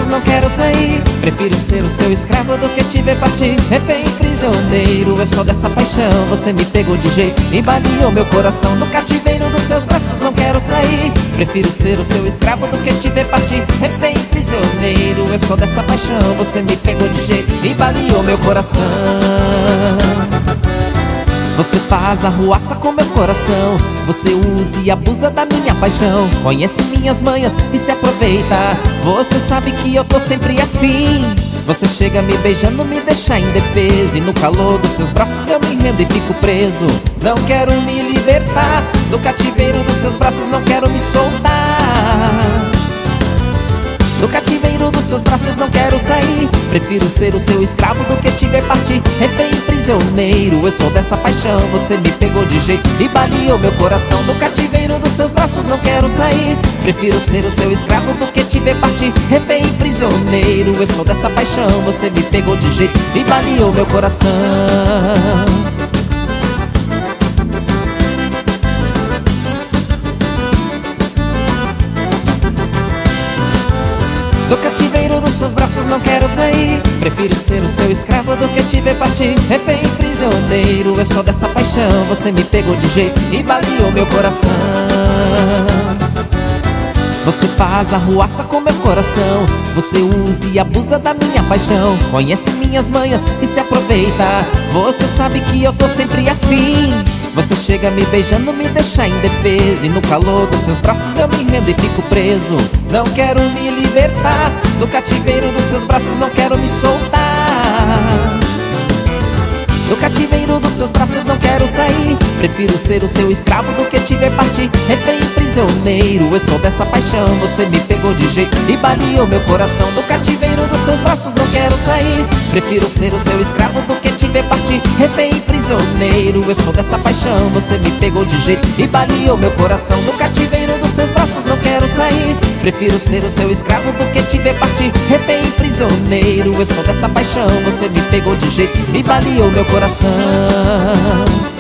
não quero sair. Prefiro ser o seu escravo do que te ver partir. Refém, prisioneiro, é só dessa paixão. Você me pegou de jeito e baleou meu coração. No cativeiro dos seus braços não quero sair. Prefiro ser o seu escravo do que te ver partir. Refém, prisioneiro, é só dessa paixão. Você me pegou de jeito e baleou meu coração. Você faz arruaça com meu coração. Você usa e abusa da minha paixão. Conhece minhas manhas e se aproveita. Você sabe que eu tô sempre afim. Você chega me beijando, me deixa indefeso. E no calor dos seus braços eu me rendo e fico preso. Não quero me libertar do cativeiro dos seus braços, não quero me soltar. Do cativeiro dos seus braços não quero sair. Prefiro ser o seu escravo do que te ver partir. Refém, prisioneiro, eu sou dessa paixão. Você me pegou de jeito e baleou meu coração. Do cativeiro dos seus braços não quero sair. Prefiro ser o seu escravo do que te ver partir. Refém, prisioneiro, eu sou dessa paixão. Você me pegou de jeito e baleou meu coração. Do cativeiro dos seus braços não quero sair. Prefiro ser o seu escravo do que te ver partir. Refém, prisioneiro, é só dessa paixão. Você me pegou de jeito e baleou meu coração. Você faz arruaça com meu coração. Você usa e abusa da minha paixão. Conhece minhas manhas e se aproveita. Você sabe que eu tô sempre afim. Você chega me beijando, me deixa indefeso. E no calor dos seus braços eu me rendo e fico preso. Não quero me libertar do cativeiro dos seus braços, não quero me soltar. Do cativeiro dos seus braços não quero sair. Prefiro ser o seu escravo do que te ver partir. Refém, prisioneiro, eu sou dessa paixão. Você me pegou de jeito e baleou meu coração. Do cativeiro dos seus braços não quero sair. Prefiro ser o seu escravo do que te ver partir. Refém, prisioneiro, eu sou dessa paixão. Você me pegou de jeito e baleou meu coração. Do cativeiro dos seus braços não quero sair. Prefiro ser o seu escravo do que te ver partir. Refém, prisioneiro, eu sou dessa paixão. Você me pegou de jeito e baleou meu coração.